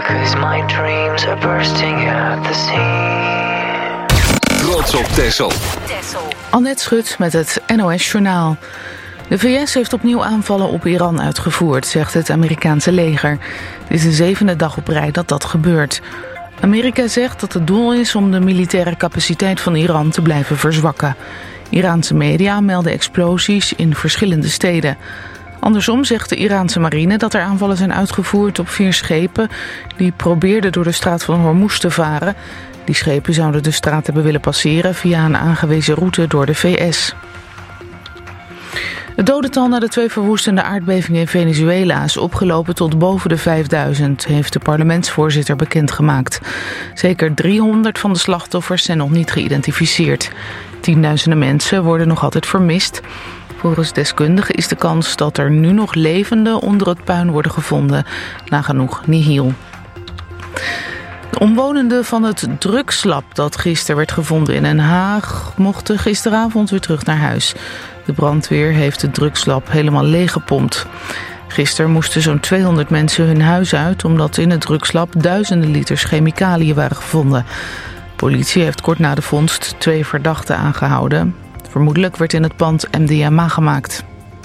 because my dreams are bursting at the seams. Trots op Texel. Annette Schut met het NOS-journaal. De VS heeft opnieuw aanvallen op Iran uitgevoerd, zegt het Amerikaanse leger. Het is de 7e dag op rij dat gebeurt. Amerika zegt dat het doel is om de militaire capaciteit van Iran te blijven verzwakken. Iraanse media melden explosies in verschillende steden. Andersom zegt de Iraanse marine dat er aanvallen zijn uitgevoerd op 4 schepen die probeerden door de straat van Hormuz te varen. Die schepen zouden de straat hebben willen passeren via een aangewezen route door de VS. Het dodental na de 2 verwoestende aardbevingen in Venezuela is opgelopen tot boven de 5000, heeft de parlementsvoorzitter bekendgemaakt. Zeker 300 van de slachtoffers zijn nog niet geïdentificeerd. Tienduizenden mensen worden nog altijd vermist. Volgens deskundigen is de kans dat er nu nog levenden onder het puin worden gevonden nagenoeg nihil. De omwonenden van het drugslab dat gisteren werd gevonden in Den Haag mochten gisteravond weer terug naar huis. De brandweer heeft het drugslab helemaal leeggepompt. Gisteren moesten zo'n 200 mensen hun huis uit omdat in het drugslab duizenden liters chemicaliën waren gevonden. Politie heeft kort na de vondst 2 verdachten aangehouden. Vermoedelijk werd in het pand MDMA gemaakt.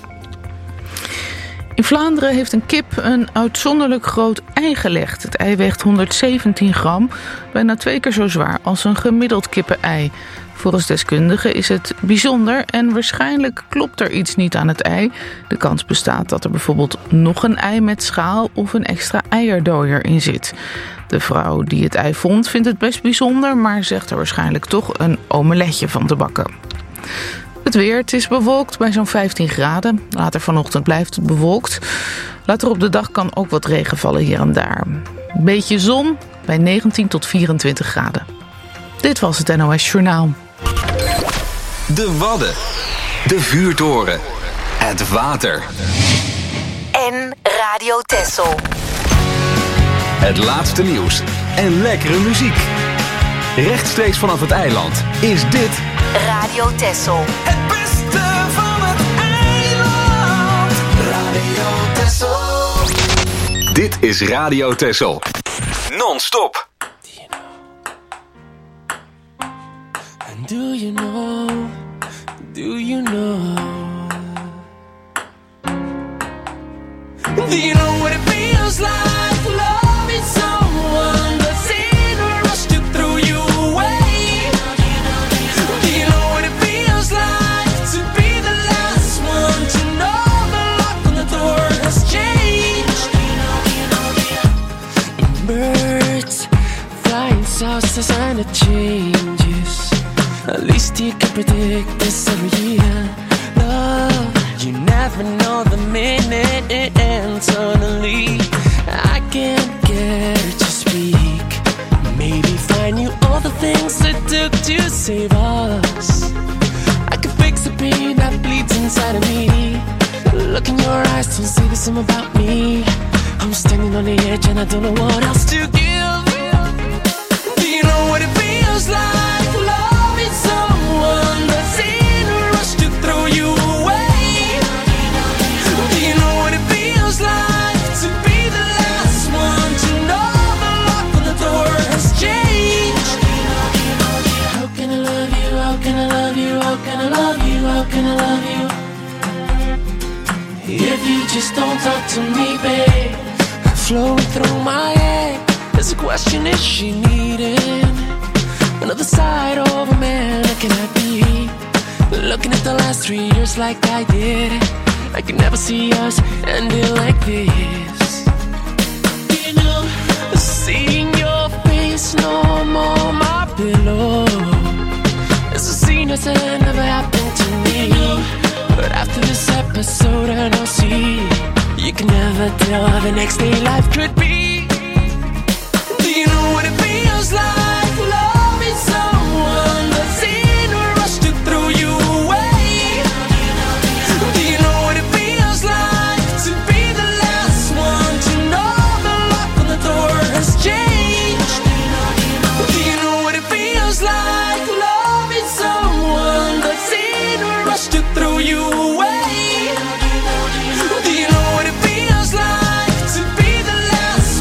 In Vlaanderen heeft een kip een uitzonderlijk groot ei gelegd. Het ei weegt 117 gram, bijna 2 keer zo zwaar als een gemiddeld kippenei. Volgens deskundigen is het bijzonder en waarschijnlijk klopt er iets niet aan het ei. De kans bestaat dat er bijvoorbeeld nog een ei met schaal of een extra eierdooier in zit. De vrouw die het ei vond vindt het best bijzonder, maar zegt er waarschijnlijk toch een omeletje van te bakken. Het weer, het is bewolkt bij zo'n 15 graden. Later vanochtend blijft het bewolkt. Later op de dag kan ook wat regen vallen hier en daar. Een beetje zon bij 19 tot 24 graden. Dit was het NOS Journaal. De Wadden. De vuurtoren. Het water. En Radio Texel. Het laatste nieuws en lekkere muziek. Rechtstreeks vanaf het eiland is dit Radio Texel. Het beste van het eiland. Radio Texel. Dit is Radio Texel. Non-stop. And do you know? Do you know? Do you know what it feels like loving someone that's in a rush to throw you away? Do you know what it feels like to be the last one to know the lock on the door has changed? Birds flying south, the sign of changes. At least you can predict this every year. Love, you never know the minute it ends. Suddenly, I can't get her to speak. Maybe find you all the things it took to save us. I can fix the pain that bleeds inside of me. Look in your eyes, don't say the same about me. I'm standing on the edge and I don't know what else to give. Do you know what it feels like loving someone that's in a rush to throw you away? Do you know what it feels like to be the last one to know the lock on the door has changed? How can I love you? How can I love you? How can I love you? How can I love you? If you just don't talk to me, babe. Flowing through my head, there's a question: is she needing another side of a man? Can I be looking at the last 3 years like I did? I could never see us ending like this. You know, seeing your face no more my pillow. It's a scene that never happened to me. But after this episode and I'll see, you can never tell how the next day life could be. Do you know what it feels like loving someone that's in a rush to throw you away? Do you know what it feels like to be the last one to know the lock on the door has changed? Do you know what it feels like loving someone that's in a rush to throw you away? Do you know what it feels like to be the last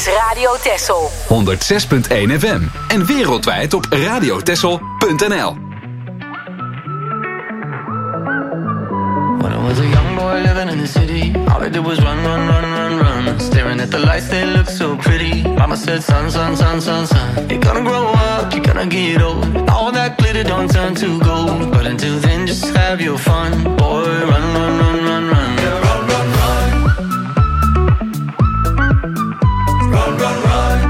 Radio Texel. 106.1 FM. En wereldwijd op radiotexel.nl. When I was a young boy living in the city, all I did was run, run, run, run, run. Staring at the lights, they look so pretty. Mama said, son, son, son, son, son, you're gonna grow up, you're gonna get old. All that glitter don't turn to gold. But until then, just have your fun. Boy, run, run, run, run, run. Yeah, run, run, run. Run, run, run.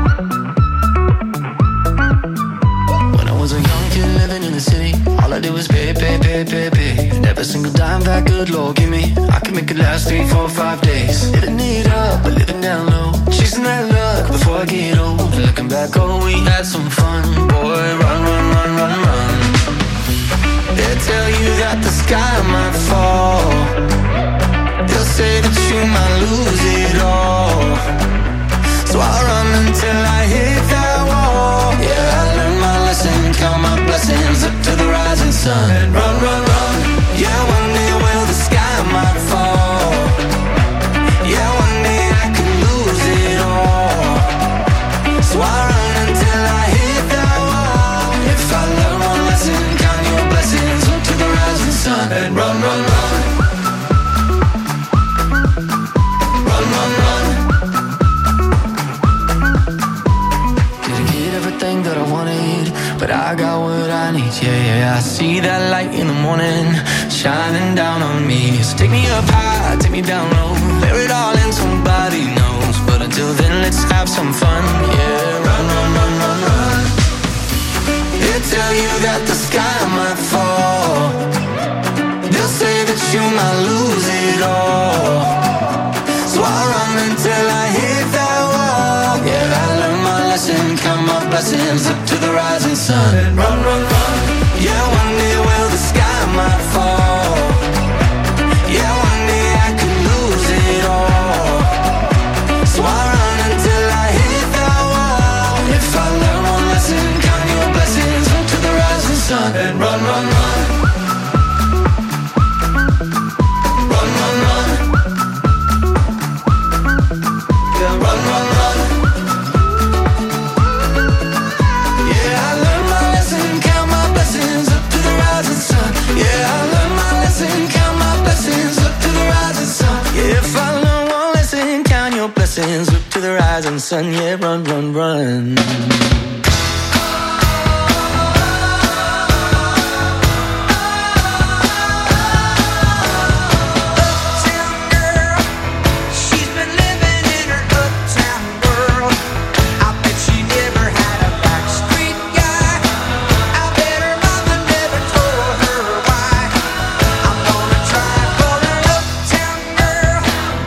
When I was a young kid living in the city, all I did was pay, pay, pay, pay, pay. Every single dime that good Lord give me, I could make it last 3, 4, 5 days. Living it up, but living down low, chasing that luck before I get old. Looking back, oh, we had some fun. Boy, run, run, run, run, run. They tell you that the sky might fall. They'll say that you might lose it all. So I run until I hit that wall. Yeah, I learned my lesson, count my blessings up to the rising sun. And run, run, run. Yeah, one day will the sky might fall. Yeah, one day I could lose it all. So I run until I hit that wall. If I learn one lesson, count your blessings up to the rising sun. And run, run, run. Run, run, run. Didn't get everything that I wanted, but I got what I need. Yeah, yeah, I see that light in the morning shining down on me. So take me up high, take me down low, bury it all in somebody knows. But until then, let's have some fun. Yeah, run, run, run, run, run. They tell you that the sky might fall. They'll say that you might lose it all. So I run until I hit that wall. Yeah, I learned my lesson, count my blessings up to the rising sun. And run, run, run. Yeah, one day will the sky might fall. Yeah, one day I could lose it all. So I run until I hit that wall. If I learn one lesson, count your blessings up to the rising sun. And run, run, run. Run, run, run. Yeah, run, run, run. Yeah, I learned my lesson, count my blessings up to the rising sun. Yeah, I learned my lesson, count my blessings up to the rising sun. Yeah, if I learn one lesson, count your blessings up to the rising sun. Yeah, run, run, run.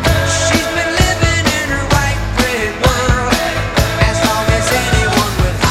As long as anyone with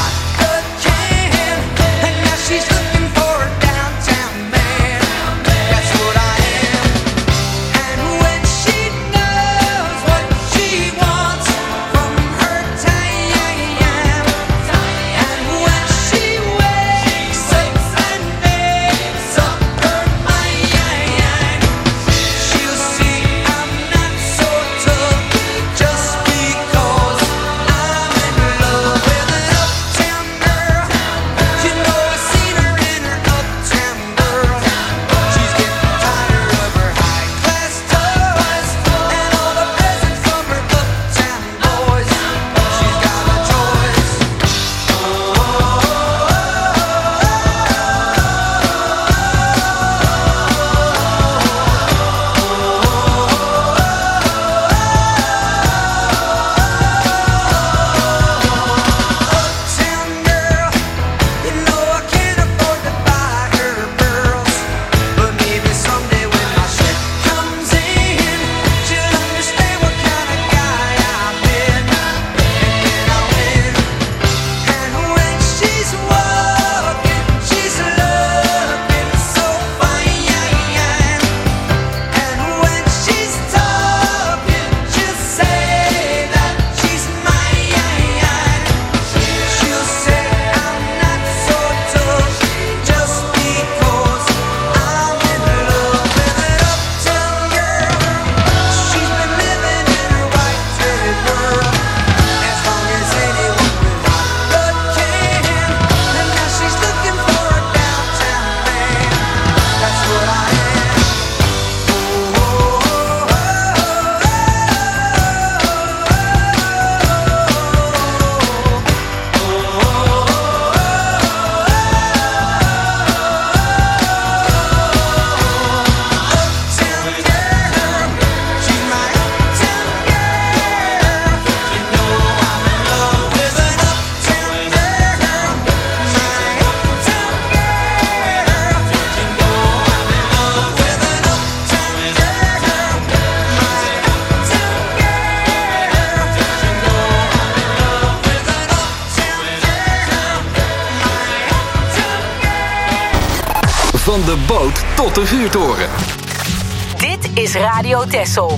Van de boot tot de vuurtoren. Dit is Radio Texel.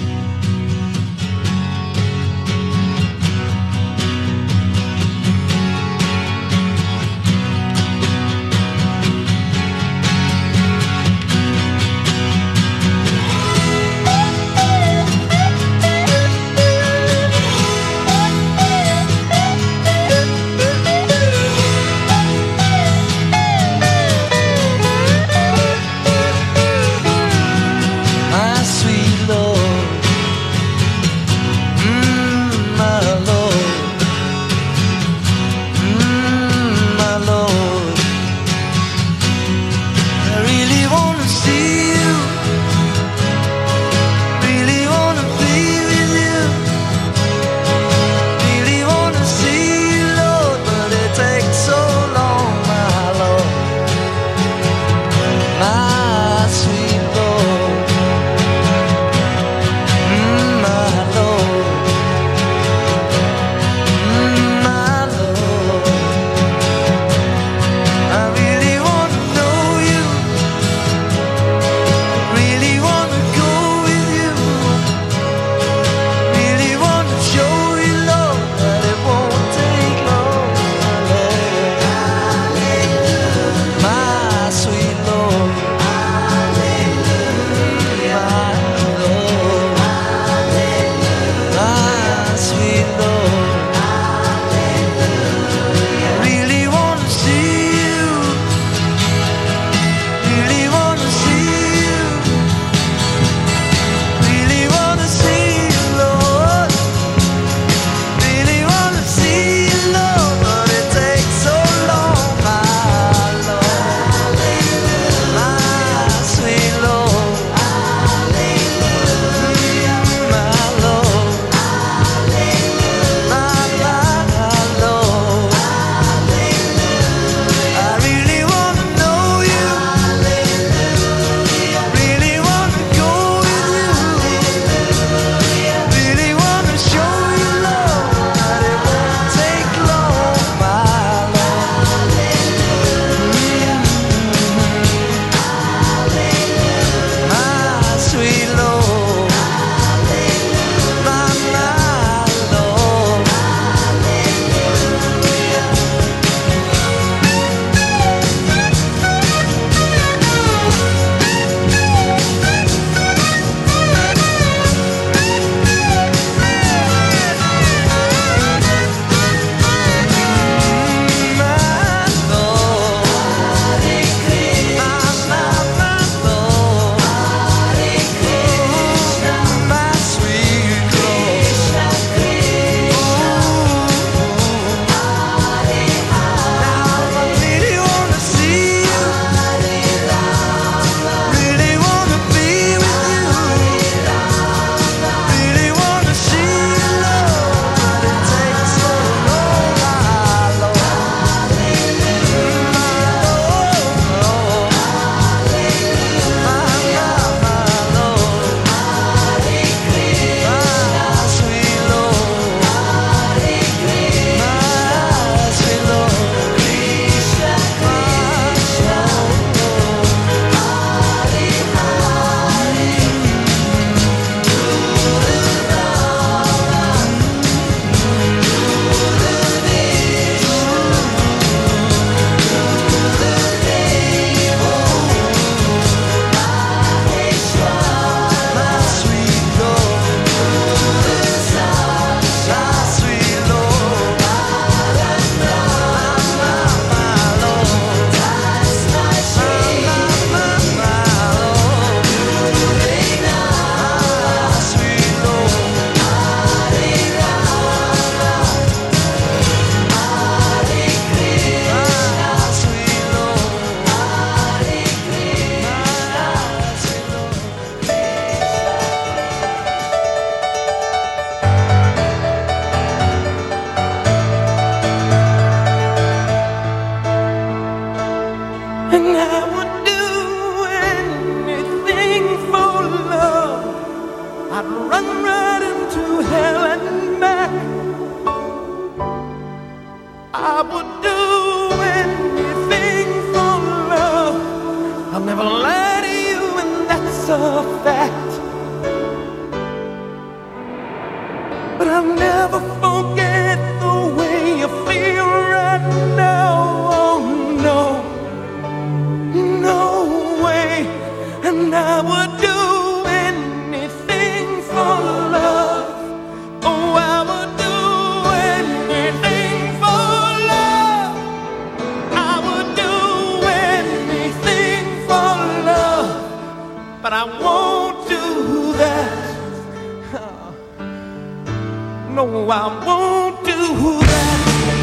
I would do anything for love. I'll never but I'll never forget the way you feel right now. Oh no, no way. And I would do anything for love. Oh, I would do anything for love. I would do anything for love, but I won't do that. No, I won't do that.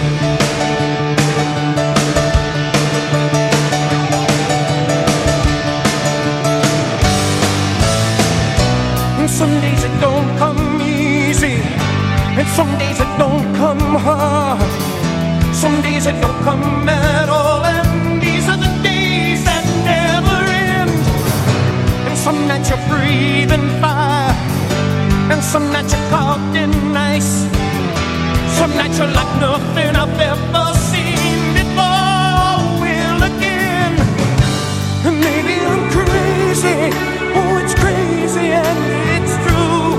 And some days it don't come easy, and some days it don't come hard. Some days it don't come at all, and these are the days that never end. And some nights you're breathing fire, and some nights you're caught in ice. Some nights you're like nothing I've ever seen before. Will again, and maybe I'm crazy. Oh, it's crazy and it's true.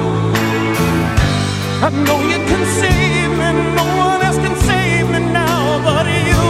I know you can save me, no one else can save me now but you.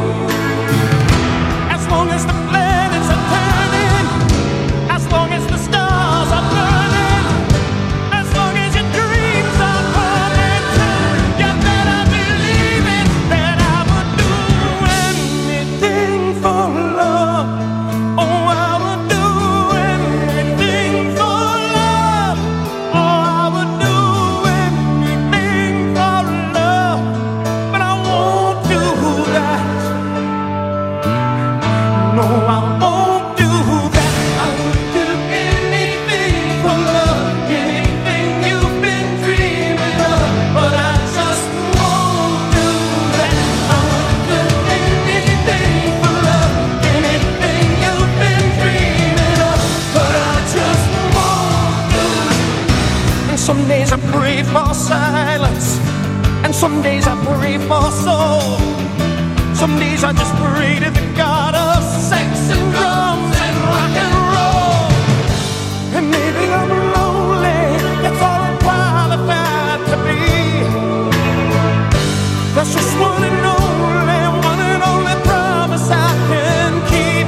As long as the planets are turning, as long as the stars are burning, as long as your dreams are coming true, you better believe it, that I would do anything for love. Oh, I would do anything for love. Oh, I would do anything for love, but I won't do that. No, I won't do that. I would do anything for love, anything you've been dreaming of, but I just won't do that. I would do anything for love, anything you've been dreaming of, but I just won't do it. And some days I pray for silence, and some days I pray for soul. Some days I just pray to the God of sex and drums and rock and roll. And maybe I'm lonely, that's all I'm qualified to be. That's just one and only promise I can keep.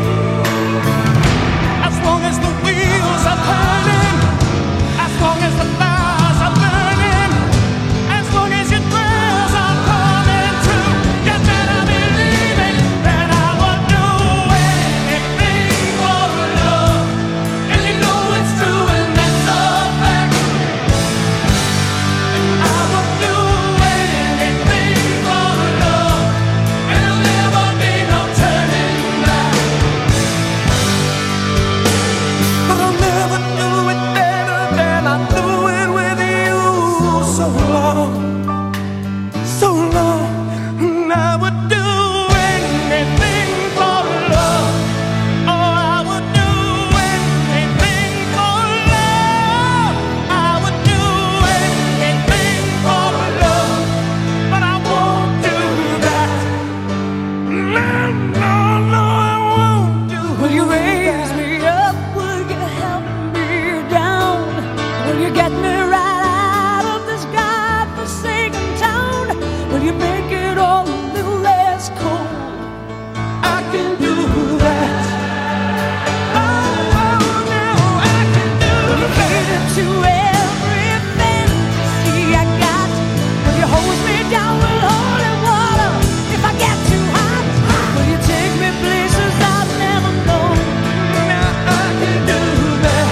As long as the wheels are turning, as long as the fires are burning, as long as your prayers are coming true, you better believe it, that I would do anything for love. And you know it's true, and that's a fact. I would do anything for love, and there'll never be no turning back. But I'll never do it better than I do it with you. So long, so long, and I would do anything for love. Oh, I would do anything for love. I would do anything for love, but I won't do that. No, no, no, I won't do that. Will you raise me up? Will you help me down? Will you get me right out of this godforsaken town? Will you make it all a little less cold? I can do that. Oh, no, I can do that. Will you cater to every fantasy I got? Will you hose me down with holy water if I get too hot? Will you take me places I've never known? Now I can do that.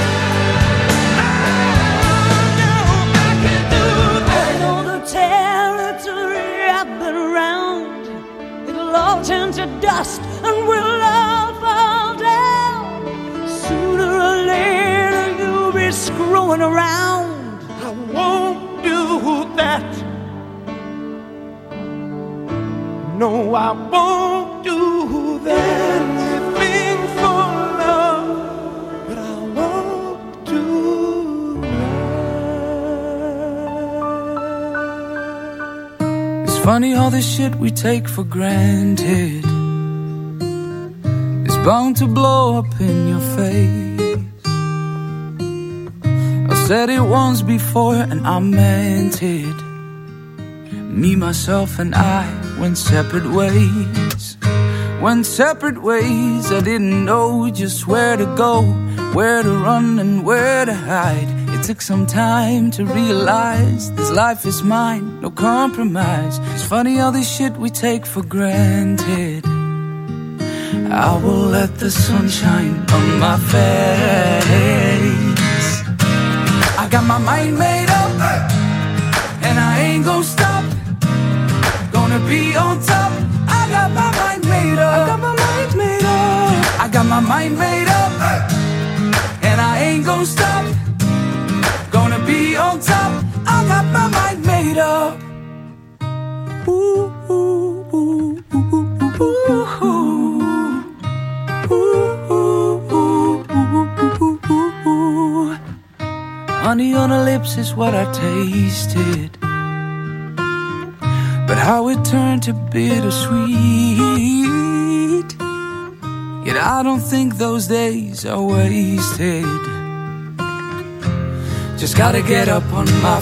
Oh, no, I can do that. I know the territory I've been around. It'll all turn to dust and we'll all fall down. Sooner or later you'll be screwing around. I won't do that. No, I won't do that. Anything for love, but I won't do that. It's funny all this shit we take for granted is bound to blow up in your face. said it once before and I meant it. Me, myself and I went separate ways. Went separate ways. I didn't know just where to go, where to run and where to hide. It took some time to realize this life is mine, no compromise. It's funny all this shit we take for granted. I will let the sun shine on my face. I got my mind made up, and I ain't gon' stop. Gonna be on top. I got my mind made up. I got my mind made up. I got my mind made up, and I ain't gon' stop. Gonna be on top. I got my mind made up. Ooh, ooh, ooh, ooh, ooh, ooh, ooh. Honey on her lips is what I tasted, but how it turned to bittersweet. Yet I don't think those days are wasted. Just gotta get up on my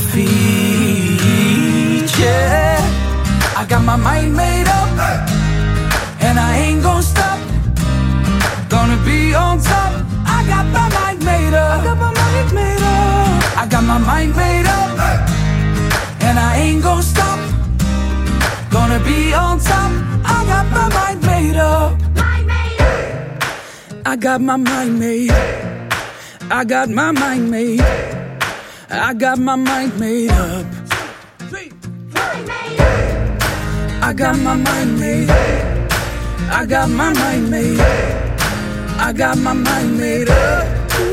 feet, yeah. I got my mind made up, and I ain't gon' stop. Gonna be on top. I got my mind made up. I got my mind made up. I got my mind made up, and I ain't gon' stop. Gonna be on top. I got my mind made up. I got my mind made. I got my mind made. I got my mind made up. I got my mind made. I got my mind made. I got my mind made up.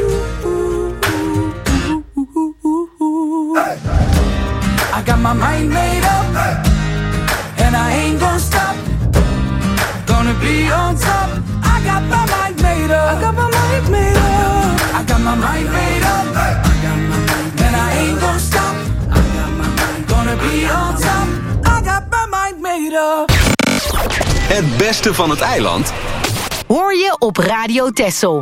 I got my mind made up, and I ain't gon' stop. Gonna be on top. I got my mind made up. I got my mind made up. I got my mind made up. I got my mind, and I ain't gon' stop. I got my mind. Gonna be on top. I got my mind made up. Het beste van het eiland hoor je op Radio Texel.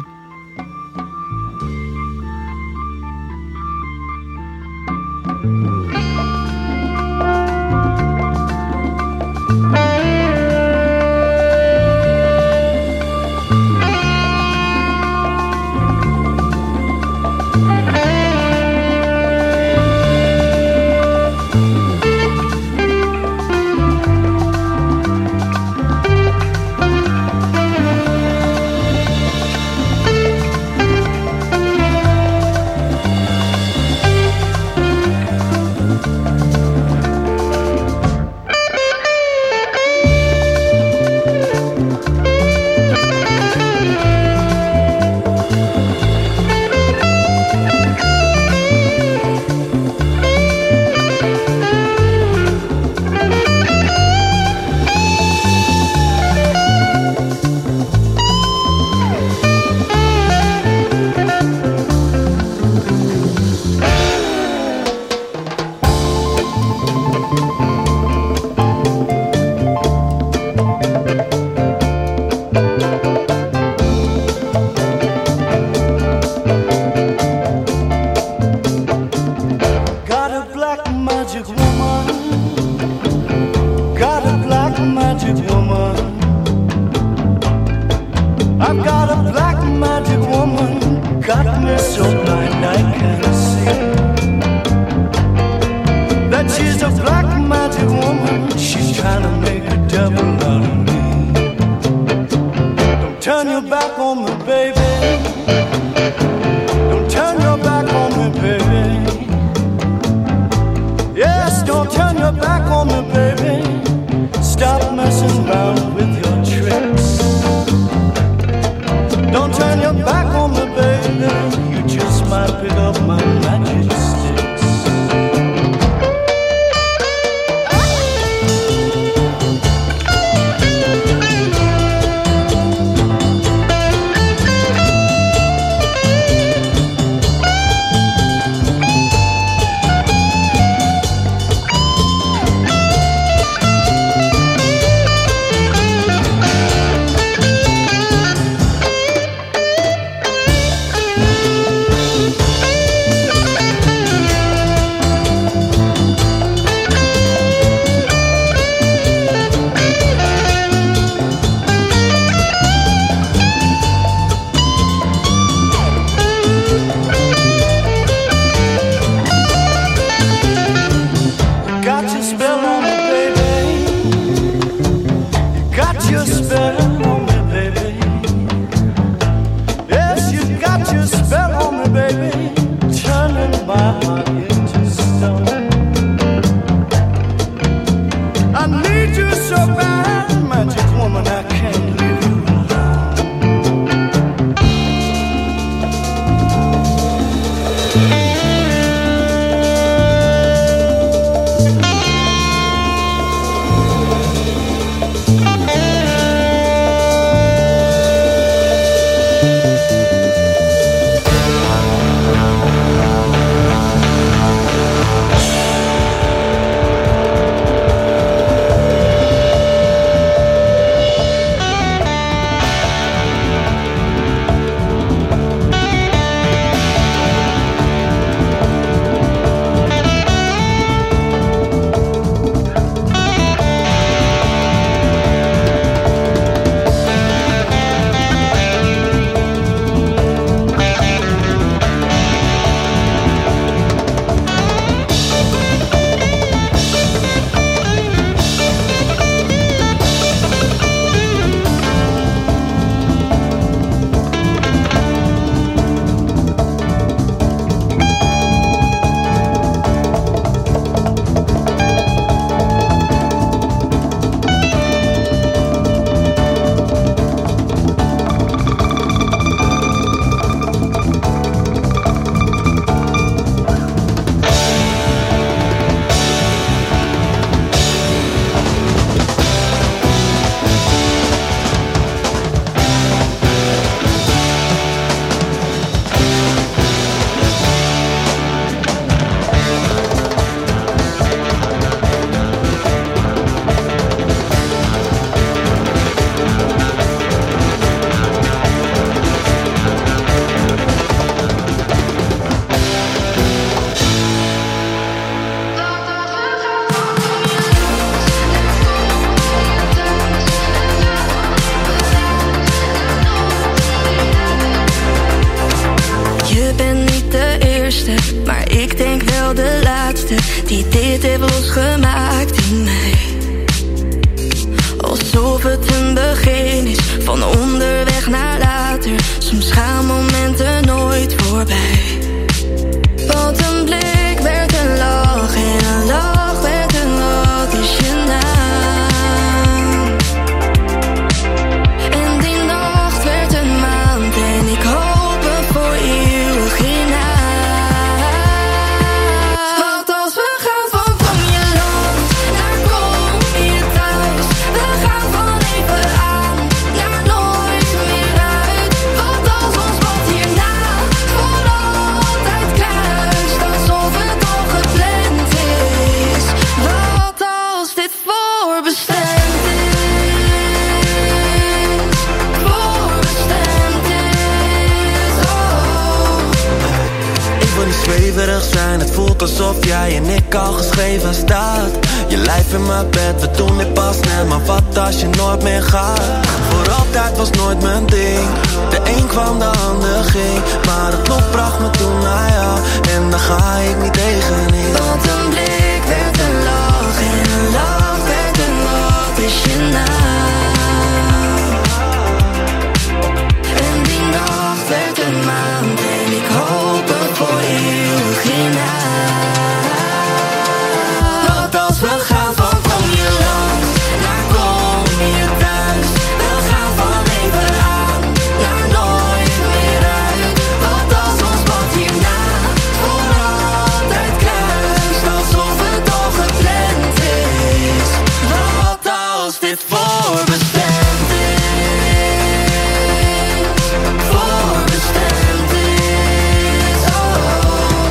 het heeft losgemaakt in mij. Alsof het een begin is van onderweg naar later. Soms gaan momenten nooit voorbij. Want een blik werd een lach en een lach werd een wat is je naam. En die nacht werd een maand en ik hoop voor eeuwig hierna. Want als we gaan van je land naar kom je thuis. We gaan van even aan naar nooit meer uit. Want als ons pad hierna voor altijd kruist, alsof het al gepland is. Wat als dit voorbestemd is? Voorbestemd is, oh. Ik wil niet zweverig zijn, het voelt alsof jij en ik al geschreven staat. Je lijf in mijn bed, we doen dit pas net. Maar wat als je nooit meer gaat? Voor altijd was nooit mijn ding. De een kwam, de ander ging. Maar het lot bracht me toen naar jou. En daar ga ik niet tegenin. Want een blik werd een lach en een lach werd een wat is je naam. En die nacht werd een maand en ik hoop voor eeuwig hierna. Want als we gaan van kom je land naar kom je thuis. We gaan van even aan naar nooit meer uit. Want als ons pad hierna voor altijd kruist, alsof het al gepland is. Wat als dit voorbestemd is? Voorbestemd is, oh.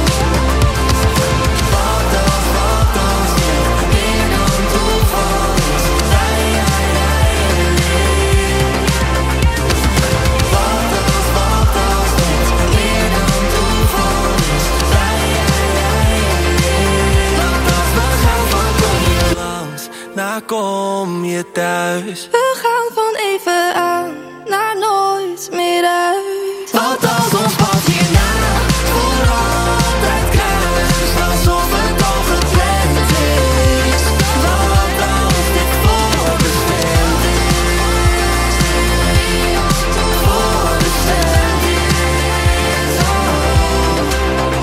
Wat als dit meer dan toeval is? Jij en ik. Wat als dit meer dan toeval is? Jij en ik. Want als we gaan van kom je Langs, naar kom je thuis. we gaan van even aan naar nooit meer uit. Wat als ons pad hierna voor altijd kruist, alsof het al gepland is. Wat als dit voorbestemd is? Voorbestemd is, oh.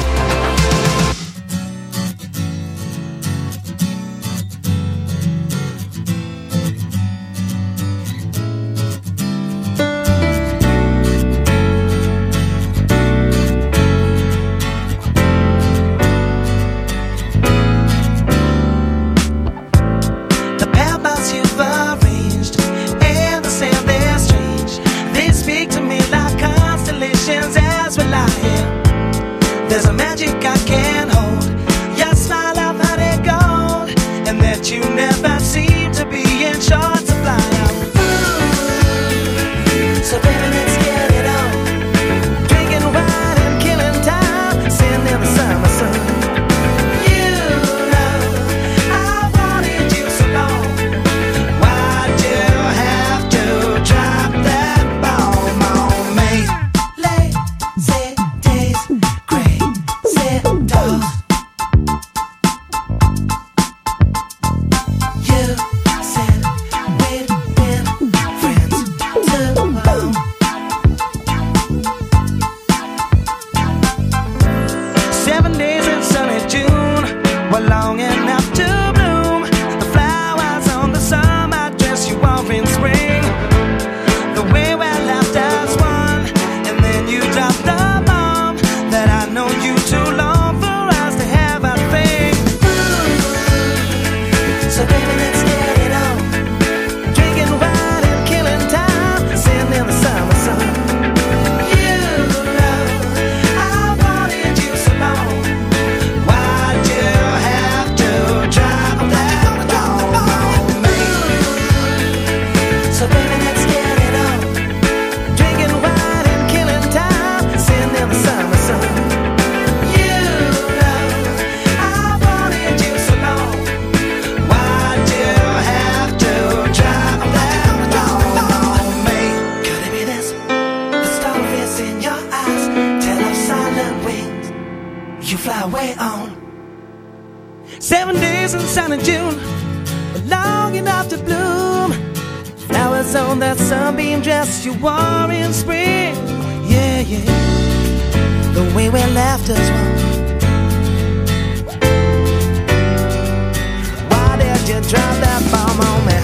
The paths you've arranged and the sand they're strange. They speak to me like constellations as we lie here. There's a magic I can't hold. Your smile I've had it gold, and that you never seem to be in short supply. So baby, let's get it on. Drinking wine and killing time, sitting in the summer sun. You know I wanted you so long. Why'd you have to drop that bomb on me? Lazy days, crazy dogs. You sunshine in June, but long enough to bloom. Flowers on that sunbeam dress you wore in spring. Yeah, yeah, the way we left us one. Why did you drop that bomb on me?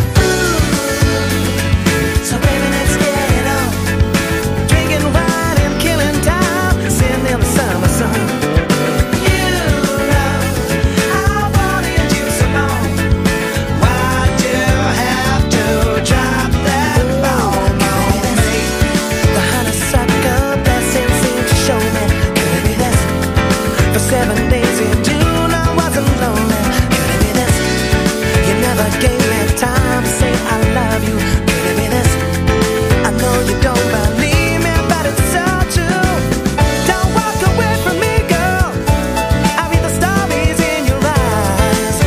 So baby, let's get it on. Drinking wine and killing time, sitting in the summer sun. You know I wanted you so long. Why'd you have to drop that bomb on me? The honeysuckle blessing seemed to show me. Could it be this? For 7 days in June I wasn't lonely. Could it be this? You never gave me time to say I love you. Could it be this? I know you don't believe me, but it's so true. Don't walk away from me, girl. I read the stories in your eyes.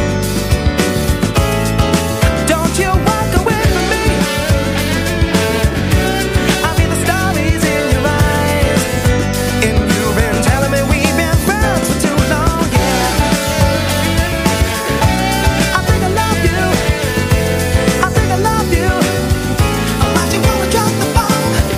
Don't you walk away from me. I read the stories in your eyes. And you've been telling me we've been friends for too long, yeah. I think I love you. I think I love you. Why'd you wanna drop the bomb?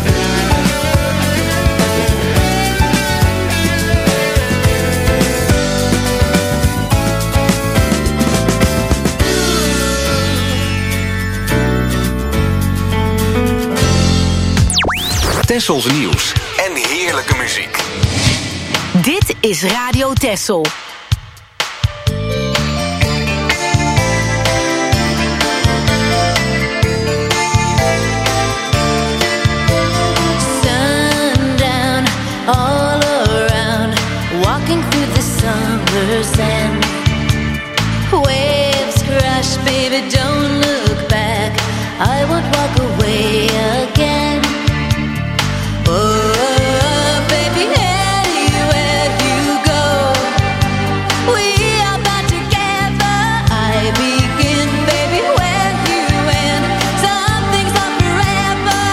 Tessels nieuws en heerlijke muziek. Dit is Radio Tessel. Sundown all around, walking through the summer sand. Waves crash, baby, don't look back. I won't walk away again. Oh, baby, anywhere you go, we are bound together. I begin, baby, where you end. Some things are forever.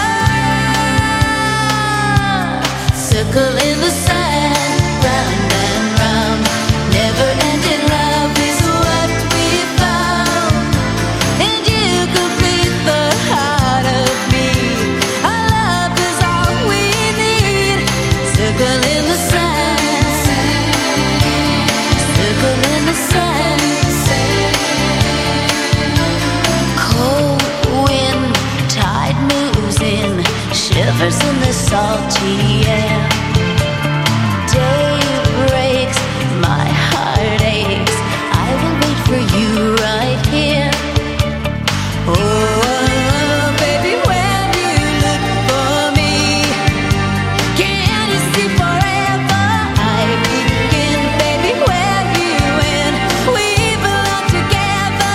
Circle in the sand, round and round. Never-ending love is what we found. And you complete the heart of me. Our love is all we need. Circle in the sand. Circle in the sand. Cold wind, tide moves in, shivers in the salty air. Day breaks, my heart aches. I will wait for you right here. Oh, baby, when you look for me, can you see forever? I begin, baby, where you end. We belong together.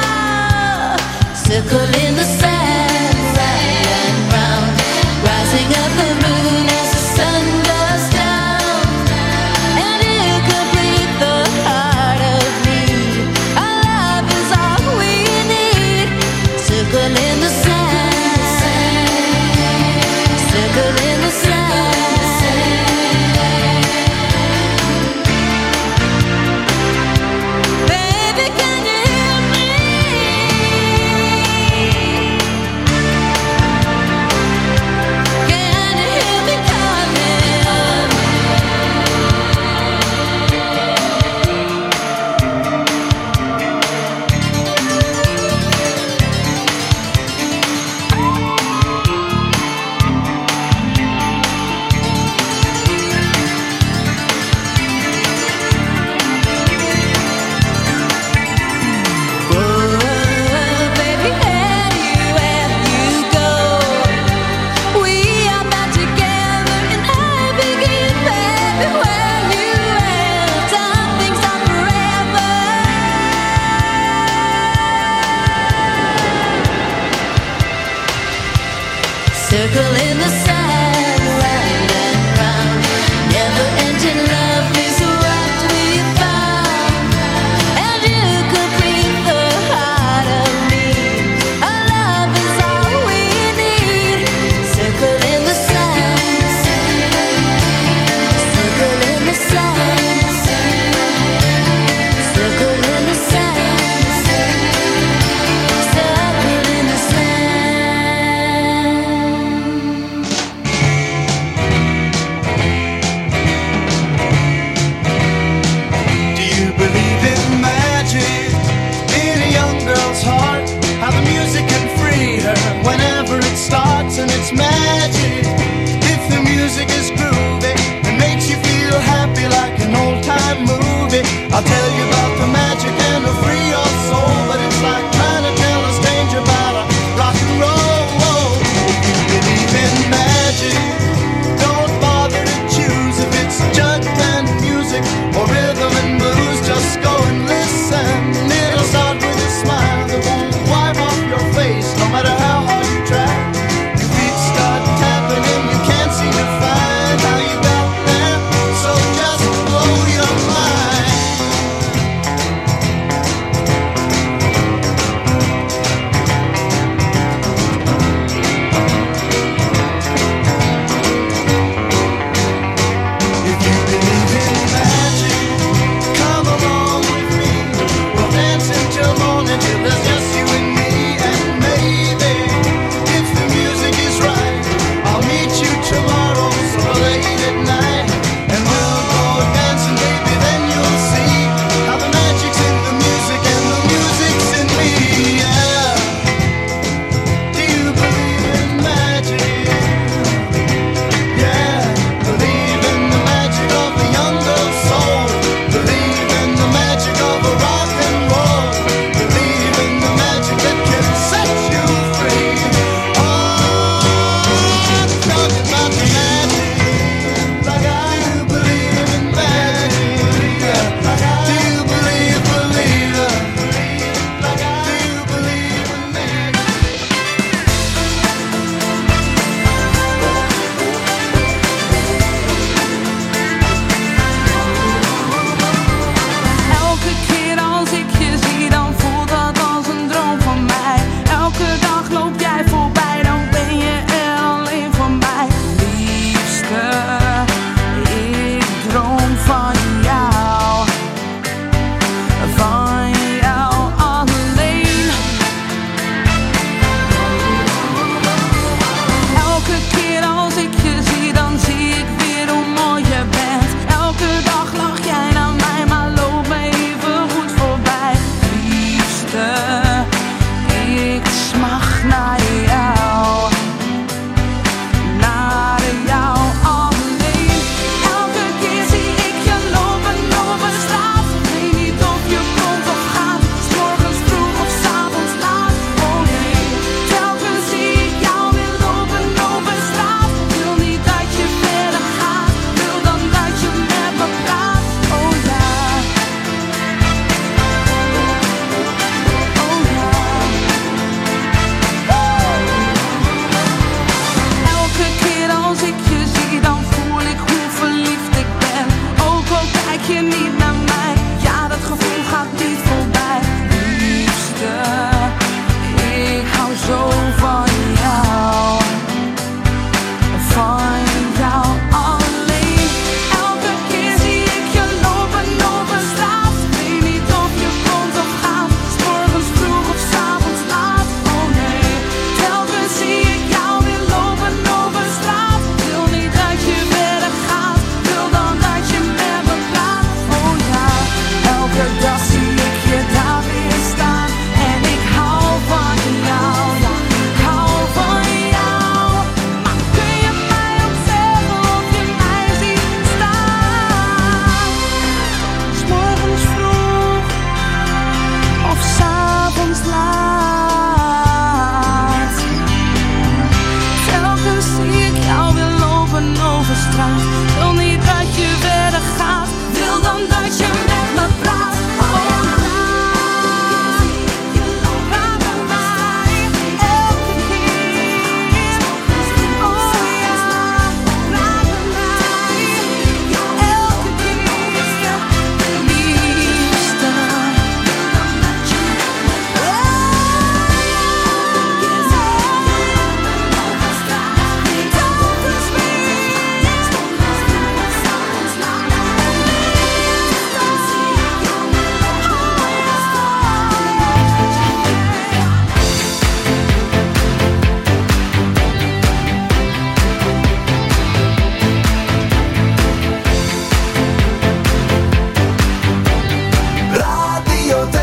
Circle in the sand, round and round, rising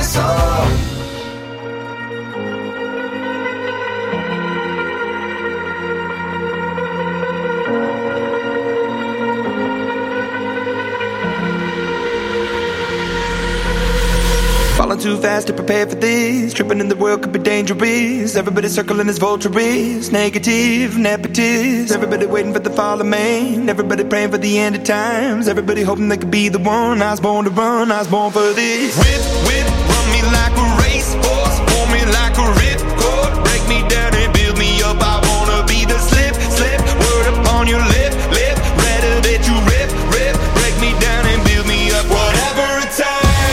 soul. Falling too fast to prepare for this. Tripping in the world could be dangerous. Everybody circling as vultures. Negative, nepotist. Everybody waiting for the fall of man. Everybody praying for the end of times. Everybody hoping they could be the one. I was born to run, I was born for this. Whip, whip, run me like a racehorse. Pull me like a ripcord. Break me down and build me up. I wanna be the slip, slip. Word upon your lip, lip. Rather that you rip, rip. Break me down and build me up. Whatever it takes.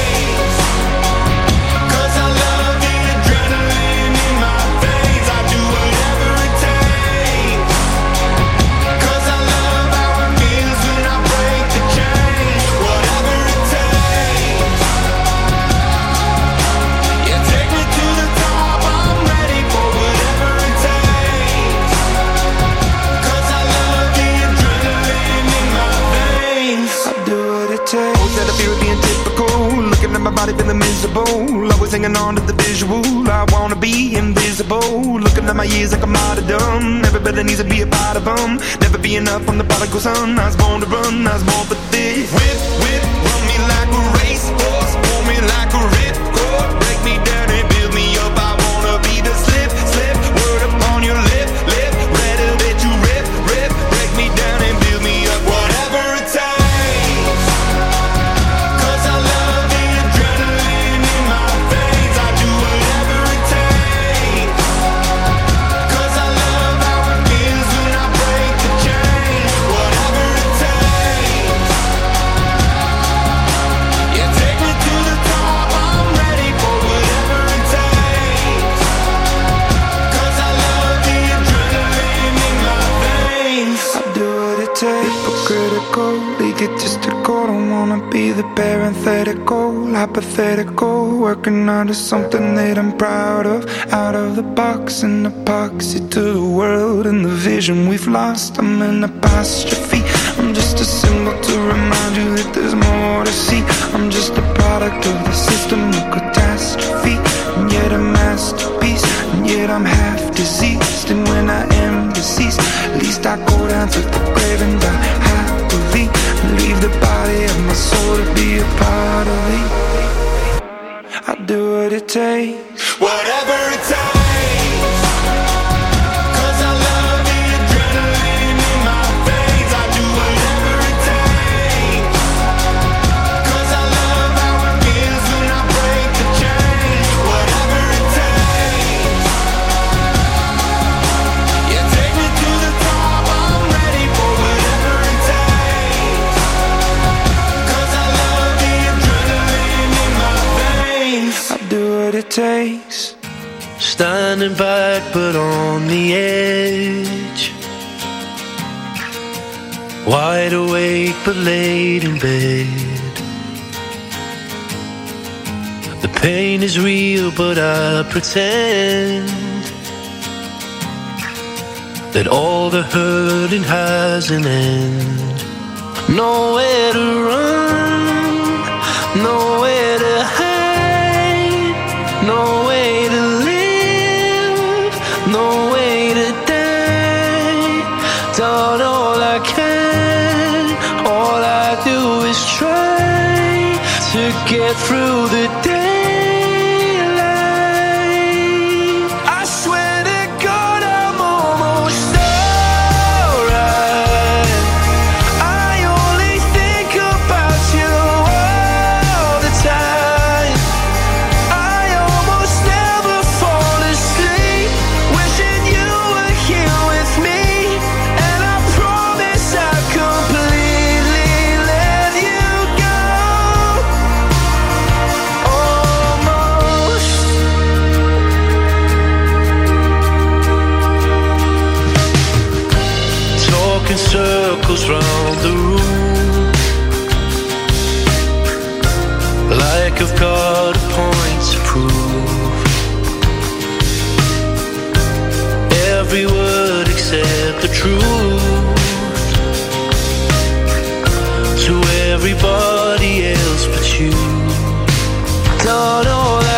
My body feeling miserable, always hanging on to the visual. I wanna be invisible, looking at my years like I'm martyrdom. Everybody needs to be a part of them. Never be enough on the prodigal son. I was born to run, I was born for this. Whip, whip, run me like a racehorse. Pull me like a ripcord. Break me down and build me up. I wanna be the slip, slip. Word upon your lip, lip. Rather that you rip, rip. Break me down and build me up. Whatever it takes. Egotistical, don't wanna be the parenthetical, hypothetical, working under something that I'm proud of. Out of the box, an epoxy to the world and the vision we've lost. I'm an apostrophe, I'm just a symbol to remind you that there's more to see. I'm just a product of the system of catastrophe, and yet a masterpiece, and yet I'm half diseased. And when I am deceased, at least I go down to the grave and die happily. Leave the body of my soul to be a part of it. I'll do what it takes, whatever it takes. It takes. Standing back but on the edge, wide awake but laid in bed. The pain is real but I pretend that all the hurting has an end. Nowhere to run, nowhere to hide, no way to live, no way to die. Done all I can, all I do is try to get through the daylight. I swear to God I'm almost alright. I only think about you all the time. Circles round the room, like I've got a point to prove. Every word except the truth to everybody else but you. Done all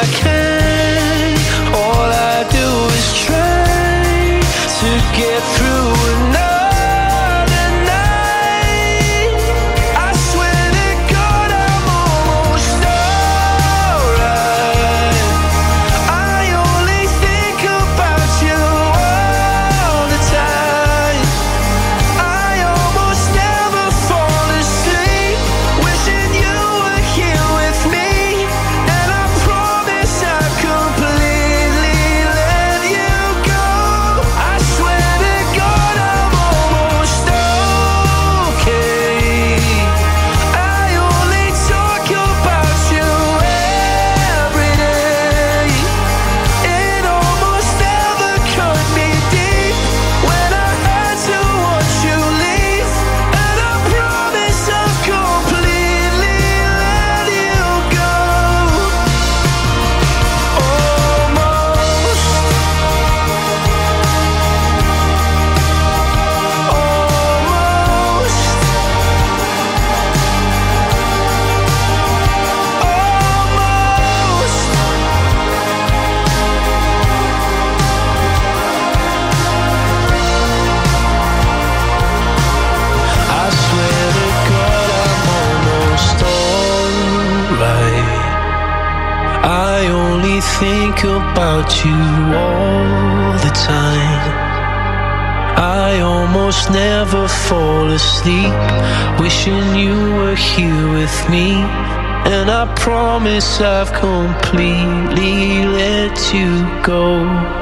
I only think about you all the time. I almost never fall asleep, wishing you were here with me. And I promise I've completely let you go.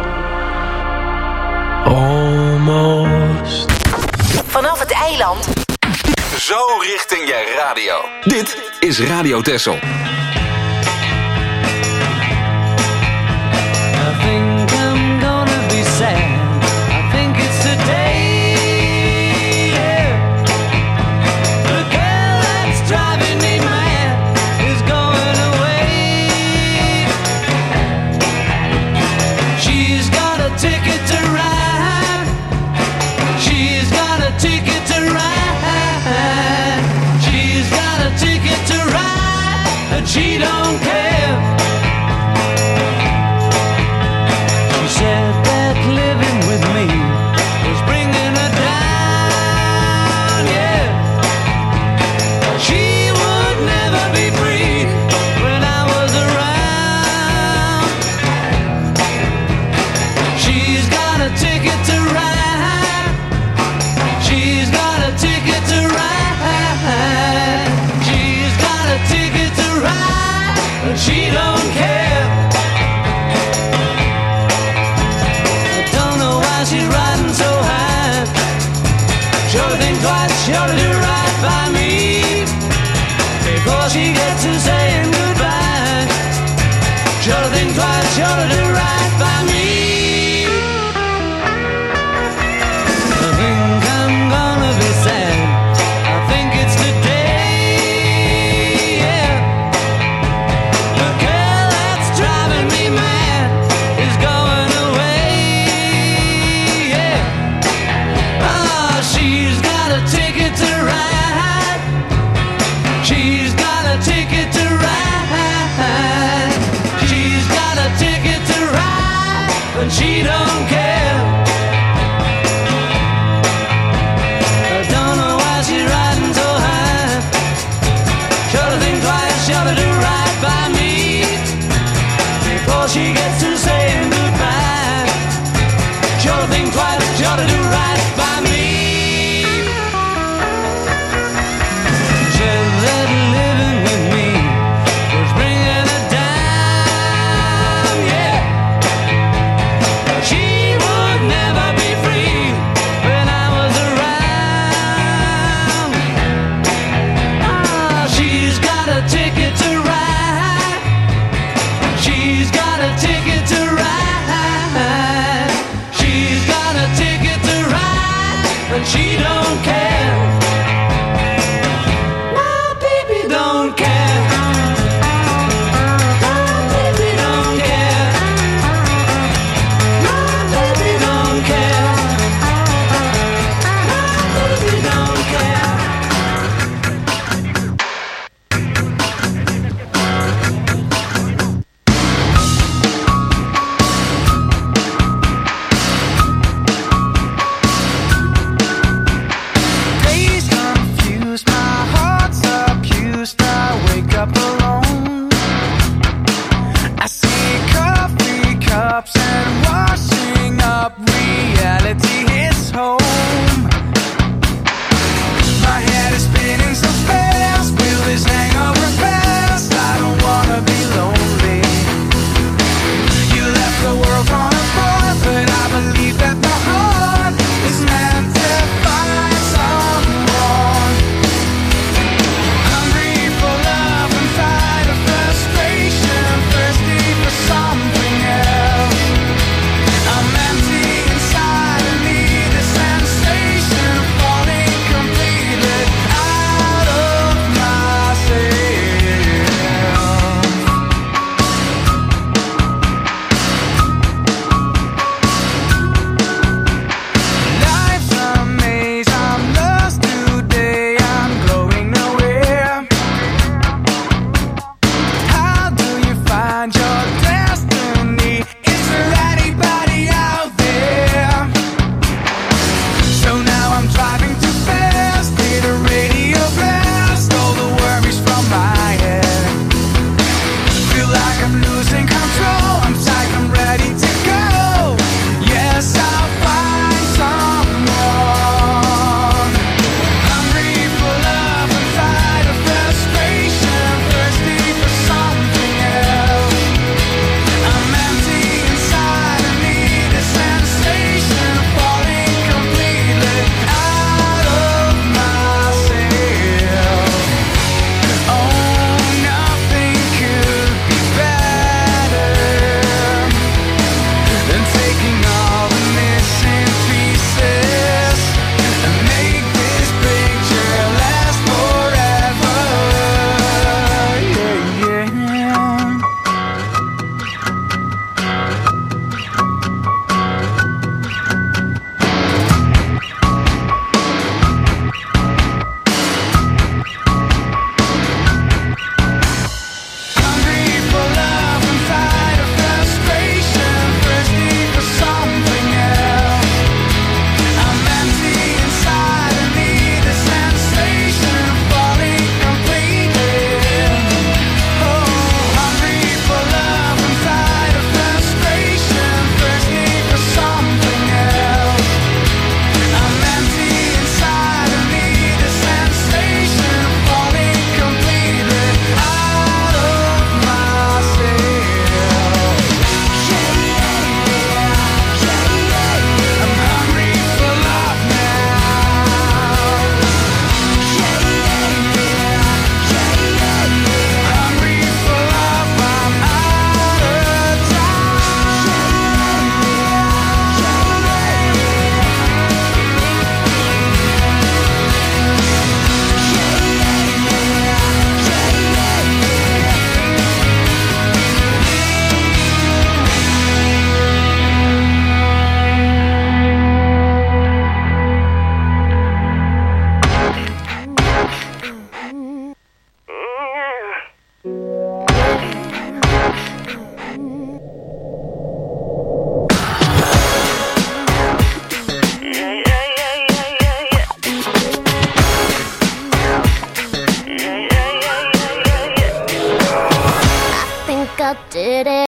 Almost. Vanaf het eiland. Zo richting je radio. Dit is Radio Texel. I think I'm gonna be sad. I think it's the day, yeah. The girl that's driving me mad is going away. She's got a ticket to ride. She's got a ticket to ride. She's got a ticket to ride, and she don't care. Said that living with me was bringing her down, yeah. She would never be free when I was around. She's got a ticket to ride. She's got a ticket to ride. She's got a ticket to ride, but she don't care. She's riding so high. Sure think twice, sure to do right by me before she gets to saying goodbye. Sure think twice, sure to do right by me. I think I'm gonna be sad. I think it's today, yeah. The girl that's driving me mad is going away. She's got a ticket to ride. She's got a ticket to ride. She's got a ticket to ride, but she don't care. I don't know why she's riding so high. Sure to think twice, sure to do right by me before she gets to saying goodbye. Sure to think twice, sure to do right by me. She's got